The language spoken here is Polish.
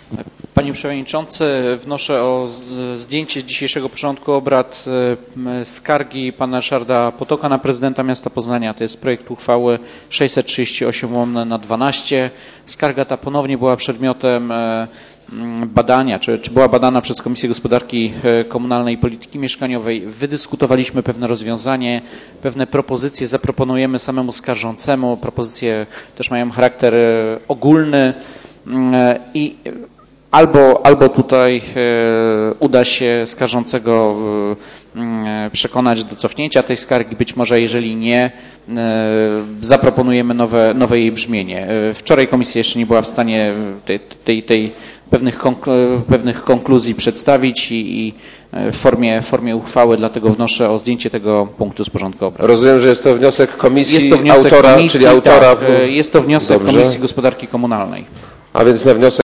Panie Przewodniczący, wnoszę o zdjęcie z dzisiejszego porządku obrad skargi pana Ryszarda Potoka na prezydenta miasta Poznania. To jest projekt uchwały 638/12. Skarga ta ponownie była przedmiotem badania, czy była badana przez Komisję Gospodarki Komunalnej i Polityki Mieszkaniowej. Wydyskutowaliśmy pewne rozwiązanie, pewne propozycje zaproponujemy samemu skarżącemu. Propozycje też mają charakter ogólny i albo tutaj uda się skarżącego przekonać do cofnięcia tej skargi, być może jeżeli nie, zaproponujemy nowe jej brzmienie. Wczoraj komisja jeszcze nie była w stanie pewnych konkluzji przedstawić i w formie uchwały, dlatego wnoszę o zdjęcie tego punktu z porządku obrad. Rozumiem, że jest to wniosek komisji, jest to wniosek autora, komisji, czyli autora. Tak, jest to wniosek Dobrze. Komisji Gospodarki Komunalnej. A więc na wniosek